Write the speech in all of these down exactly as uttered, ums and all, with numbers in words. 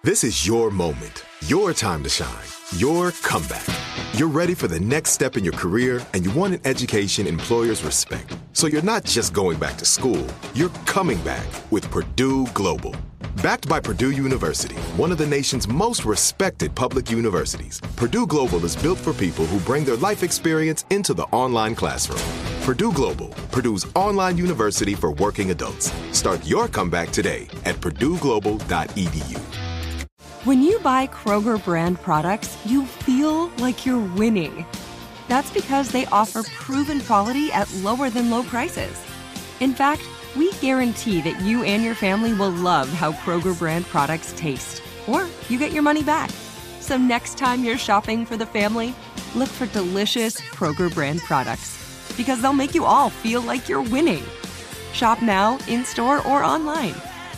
This is your moment, your time to shine, your comeback. You're ready for the next step in your career, and you want an education employers respect. So you're not just going back to school, you're coming back with Purdue Global. Backed by Purdue University, one of the nation's most respected public universities, Purdue Global is built for people who bring their life experience into the online classroom. Purdue Global, Purdue's online university for working adults. Start your comeback today at purdue global dot e d u. When you buy Kroger brand products, you feel like you're winning. That's because they offer proven quality at lower than low prices. In fact, we guarantee that you and your family will love how Kroger brand products taste, or you get your money back. So next time you're shopping for the family, look for delicious Kroger brand products, because they'll make you all feel like you're winning. Shop now, in-store, or online.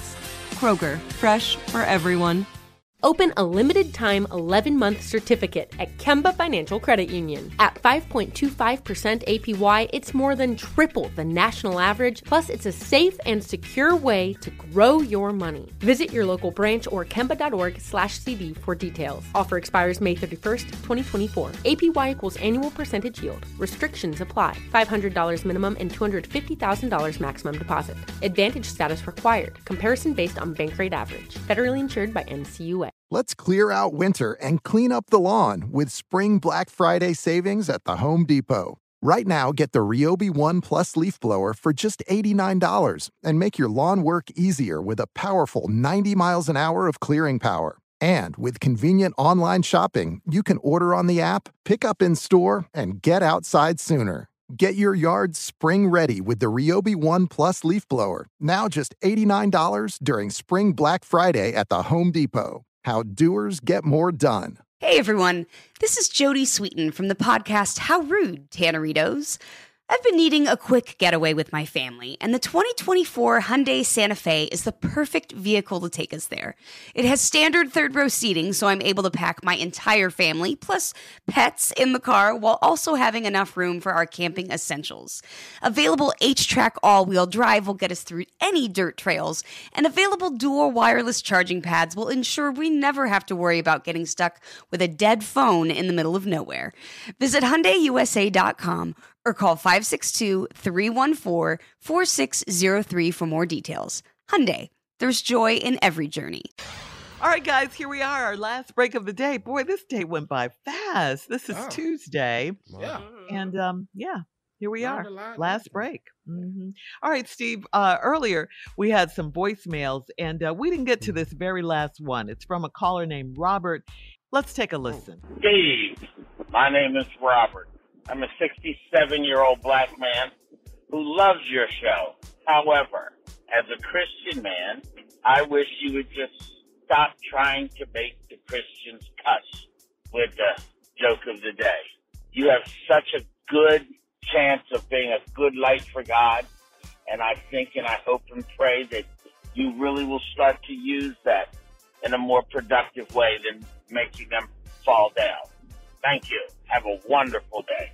Kroger, fresh for everyone. Open a limited-time eleven-month certificate at Kemba Financial Credit Union. At five point two five percent A P Y, it's more than triple the national average, plus it's a safe and secure way to grow your money. Visit your local branch or kemba.org slash CD for details. Offer expires May thirty-first, twenty twenty-four. A P Y equals annual percentage yield. Restrictions apply. five hundred dollars minimum and two hundred fifty thousand dollars maximum deposit. Advantage status required. Comparison based on bank rate average. Federally insured by N C U A. Let's clear out winter and clean up the lawn with Spring Black Friday savings at the Home Depot. Right now, get the Ryobi One Plus leaf blower for just eighty-nine dollars and make your lawn work easier with a powerful ninety miles an hour of clearing power. And with convenient online shopping, you can order on the app, pick up in store, and get outside sooner. Get your yard spring ready with the Ryobi One Plus leaf blower, now just eighty-nine dollars during Spring Black Friday at the Home Depot. How doers get more done. Hey everyone, this is Jody Sweeten from the podcast How Rude, Tanneritos. I've been needing a quick getaway with my family, and the twenty twenty-four Hyundai Santa Fe is the perfect vehicle to take us there. It has standard third-row seating, so I'm able to pack my entire family, plus pets, in the car, while also having enough room for our camping essentials. Available H-Track all-wheel drive will get us through any dirt trails, and available dual wireless charging pads will ensure we never have to worry about getting stuck with a dead phone in the middle of nowhere. Visit Hyundai U S A dot com or call five six two, three one four, four six zero three for more details. Hyundai, there's joy in every journey. All right, guys, here we are, our last break of the day. Boy, this day went by fast. This is oh. Tuesday. Yeah. And, um, yeah, here we are, last break. Mm-hmm. All right, Steve, uh, earlier we had some voicemails, and uh, we didn't get to this very last one. It's from a caller named Robert. Let's take a listen. Steve, my name is Robert. I'm a sixty-seven-year-old black man who loves your show. However, as a Christian man, I wish you would just stop trying to make the Christians cuss with the joke of the day. You have such a good chance of being a good light for God, and I think and I hope and pray that you really will start to use that in a more productive way than making them fall down. Thank you. Have a wonderful day.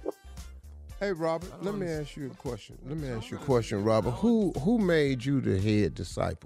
Hey, Robert, let me ask you a question. Let me ask you a question, Robert. Who who made you the head disciple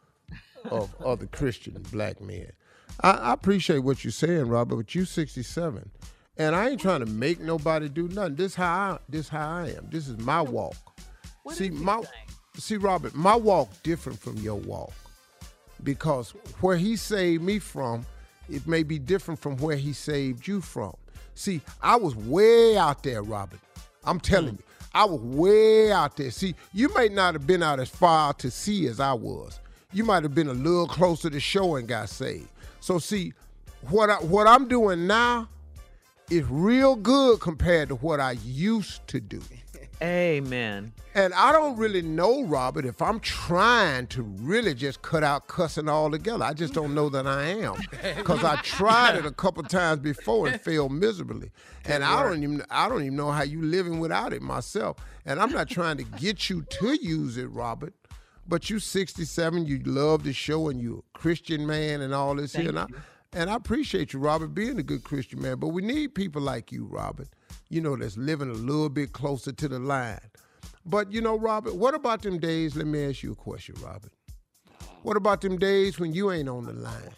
of other Christian black men? I, I appreciate what you're saying, Robert, but you sixty-seven. And I ain't trying to make nobody do nothing. This how I, this how I am. This is my walk. What see, my say? see, Robert, my walk different from your walk. Because where he saved me from, it may be different from where he saved you from. See, I was way out there, Robert. I'm telling mm. you, I was way out there. See, you may not have been out as far to sea as I was. You might have been a little closer to shore and got saved. So see, what I, what I'm doing now is real good compared to what I used to do. Amen. And I don't really know, Robert, if I'm trying to really just cut out cussing altogether. I just don't know that I am. Because I tried it a couple times before and failed miserably. And I don't even I don't even know how you living without it myself. And I'm not trying to get you to use it, Robert. But you sixty-seven, you love the show, and you're a Christian man and all this Thank here. And I, and I appreciate you, Robert, being a good Christian man. But we need people like you, Robert, you know, that's living a little bit closer to the line. But, you know, Robert, what about them days? Let me ask you a question, Robert. What about them days when you ain't on the line?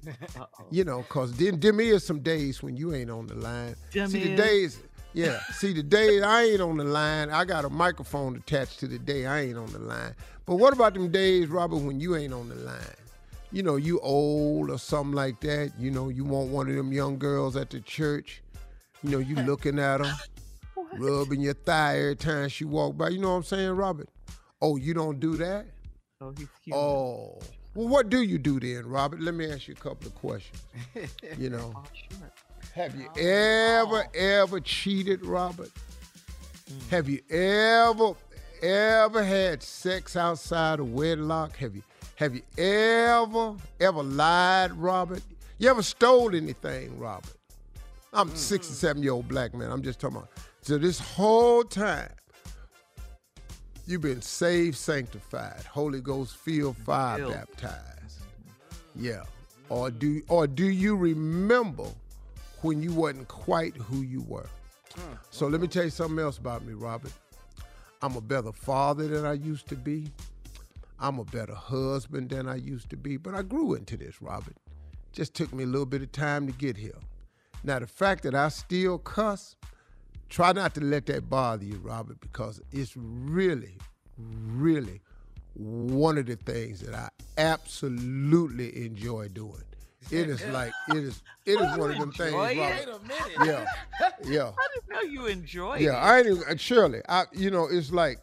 Uh-oh. You know, because then there is some days when you ain't on the line. Dem See, the is. days, yeah. See, the days I ain't on the line, I got a microphone attached to the day I ain't on the line. But what about them days, Robert, when you ain't on the line? You know, you old or something like that. You know, you want one of them young girls at the church. You know, you looking at them, rubbing your thigh every time she walk by. You know what I'm saying, Robert? Oh, you don't do that? Oh, he's human. Oh. Well, what do you do then, Robert? Let me ask you a couple of questions. You know, Oh, sure. have you ever, ever cheated, Robert? Mm. Have you ever, ever had sex outside of wedlock? Have you, have you ever, ever lied, Robert? You ever stole anything, Robert? I'm a sixty-seven-year-old black man. I'm just talking about. So this whole time, you've been saved, sanctified, Holy Ghost filled, fire Filled. baptized. Yeah. Or do or do you remember when you wasn't quite who you were? So let me tell you something else about me, Robert. I'm a better father than I used to be. I'm a better husband than I used to be. But I grew into this, Robert. Just took me a little bit of time to get here. Now, the fact that I still cuss, try not to let that bother you, Robert, because it's really, really one of the things that I absolutely enjoy doing. It is like, it is it is one of them things, enjoy Robert. it? Wait a minute. Yeah, yeah, I didn't know you enjoy yeah. it. I ain't even, Shirley, I, you know, it's like,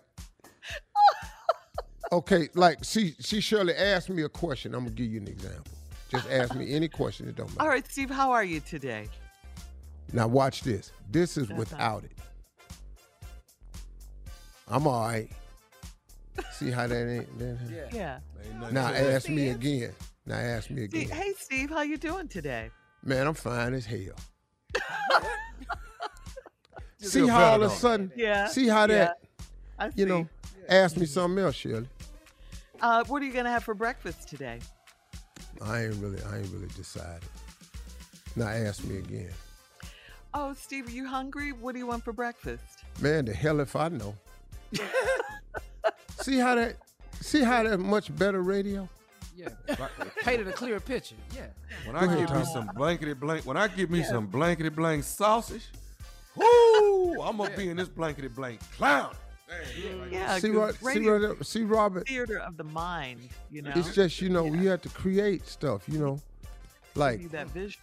okay, like, see, see, Shirley asked me a question. I'm going to give you an example. Just ask me any question, it don't matter. All right, Steve, how are you today? Now watch this. This is That's without it. I'm all right. See how that ain't? That, Yeah. Yeah. Ain't nothing now to it. ask me again. Now ask me See, again. hey, Steve, how you doing today? Man, I'm fine as hell. Just See feel how all better, of a don't sudden, Yeah. see how that, I see. you know, ask me something else, Shirley. Uh, what are you gonna have for breakfast today? I ain't really, I ain't really decided. Now ask me again. Oh, Steve, are you hungry? What do you want for breakfast? Man, the hell if I know. See how that, see how that much better radio? Yeah. Painted a clear picture. Yeah. When Go I ahead, give me Tom. some blankety blank, when I give me some blankety blank sausage, whoo, I'm gonna be in this blankety blank clown. Yeah, See 'cause what, see radio what, see Robert. theater of the mind, you know? It's just, you know, you have to create stuff, you know. Like, Give you that visual.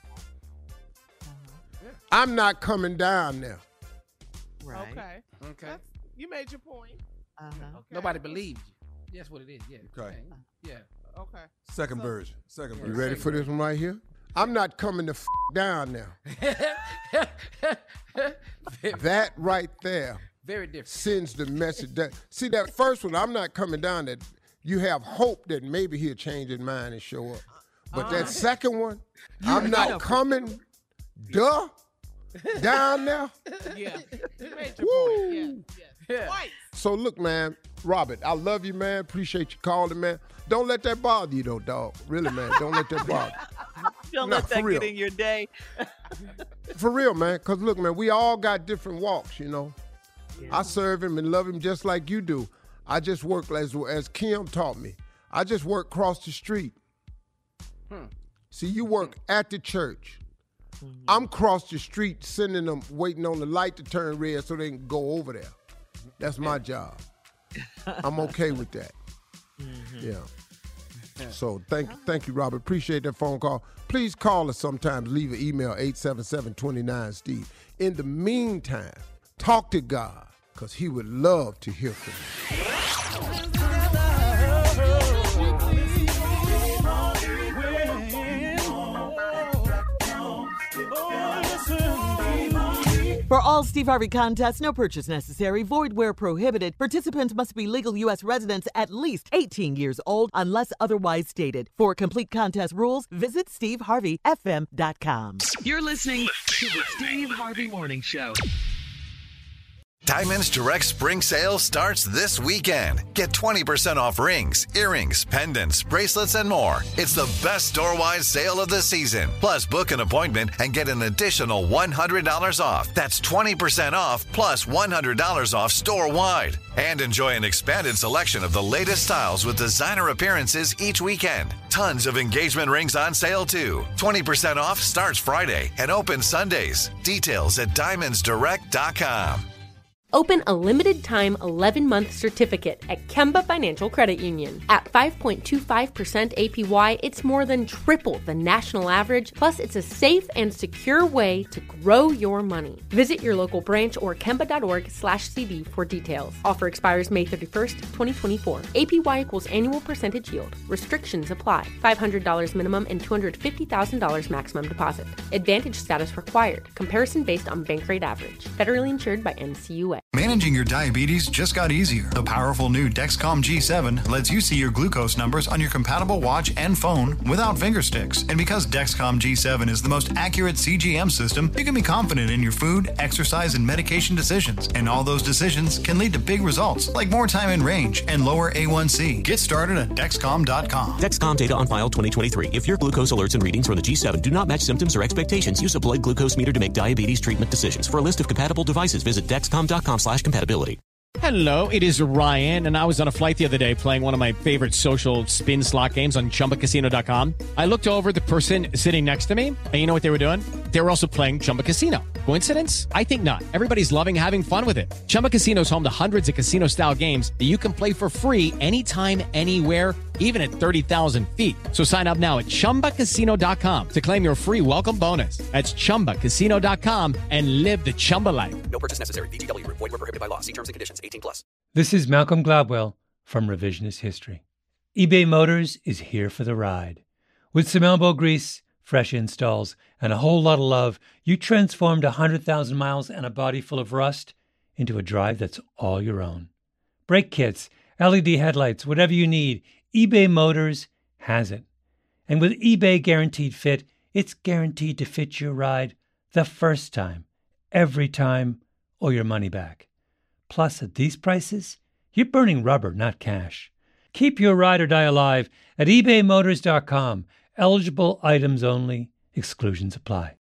I'm not coming down now. Right. Okay. Okay. That's, you made your point. Uh-huh. Okay. Nobody believed you. That's what it is. Yeah. Okay. Yeah. Okay. Second version. Second You version. ready for this one right here? I'm not coming to f- down now. That right there Very different. sends the message. That see that first one, I'm not coming down. That you have hope that maybe he'll change his mind and show up. But that second one, I'm not coming, duh, down now. Yeah. You made your Woo. point. Yeah. Yeah. Yeah. Twice. So look, man, Robert, I love you, man. Appreciate you calling, man. Don't let that bother you, though, dog. Really, man. Don't let that bother you. Don't No, let for that real. get in your day. For real, man. Because look, man, we all got different walks, you know. I serve him and love him just like you do. I just work, as, as Kim taught me, I just work across the street. See, you work at the church. I'm across the street sending them, waiting on the light to turn red so they can go over there. That's my job. I'm okay with that. Yeah. So thank thank you, Robert. Appreciate that phone call. Please call us sometimes. Leave an email, eight seven seven, two nine, Steve. In the meantime, talk to God, because he would love to hear from you. For all Steve Harvey contests, no purchase necessary, void where prohibited. Participants must be legal U S residents at least eighteen years old unless otherwise stated. For complete contest rules, visit steve harvey f m dot com. You're listening to the Steve Harvey Morning Show. Diamonds Direct Spring Sale starts this weekend. Get twenty percent off rings, earrings, pendants, bracelets, and more. It's the best store-wide sale of the season. Plus, book an appointment and get an additional one hundred dollars off. That's twenty percent off plus one hundred dollars off store-wide. And enjoy an expanded selection of the latest styles with designer appearances each weekend. Tons of engagement rings on sale, too. twenty percent off starts Friday and opens Sundays. Details at diamonds direct dot com. Open a limited-time eleven-month certificate at Kemba Financial Credit Union. At five point two five percent A P Y, it's more than triple the national average, plus it's a safe and secure way to grow your money. Visit your local branch or kemba.org slash CD for details. Offer expires May thirty-first, twenty twenty-four. A P Y equals annual percentage yield. Restrictions apply. five hundred dollars minimum and two hundred fifty thousand dollars maximum deposit. Advantage status required. Comparison based on bank rate average. Federally insured by N C U A. Managing your diabetes just got easier. The powerful new Dexcom G seven lets you see your glucose numbers on your compatible watch and phone without finger sticks. And because Dexcom G seven is the most accurate C G M system, you can be confident in your food, exercise, and medication decisions. And all those decisions can lead to big results, like more time in range and lower A one C. Get started at Dexcom dot com. Dexcom data on file twenty twenty-three. If your glucose alerts and readings from the G seven do not match symptoms or expectations, use a blood glucose meter to make diabetes treatment decisions. For a list of compatible devices, visit Dexcom dot com slash compatibility. Hello, it is Ryan, and I was on a flight the other day playing one of my favorite social spin slot games on Chumba Casino dot com. I looked over at the person sitting next to me, and you know what they were doing? They were also playing Chumba Casino. Coincidence? I think not. Everybody's loving having fun with it. Chumba Casino is home to hundreds of casino-style games that you can play for free anytime, anywhere, even at thirty thousand feet. So sign up now at Chumba Casino dot com to claim your free welcome bonus. That's Chumba Casino dot com and live the Chumba life. No purchase necessary. V G W. Void where prohibited by law. See terms and conditions. eighteen plus. This is Malcolm Gladwell from Revisionist History. eBay Motors is here for the ride. With some elbow grease, fresh installs, and a whole lot of love, you transformed one hundred thousand miles and a body full of rust into a drive that's all your own. Brake kits, L E D headlights, whatever you need, eBay Motors has it. And with eBay Guaranteed Fit, it's guaranteed to fit your ride the first time, every time, or your money back. Plus, at these prices, you're burning rubber, not cash. Keep your ride or die alive at ebay motors dot com. Eligible items only. Exclusions apply.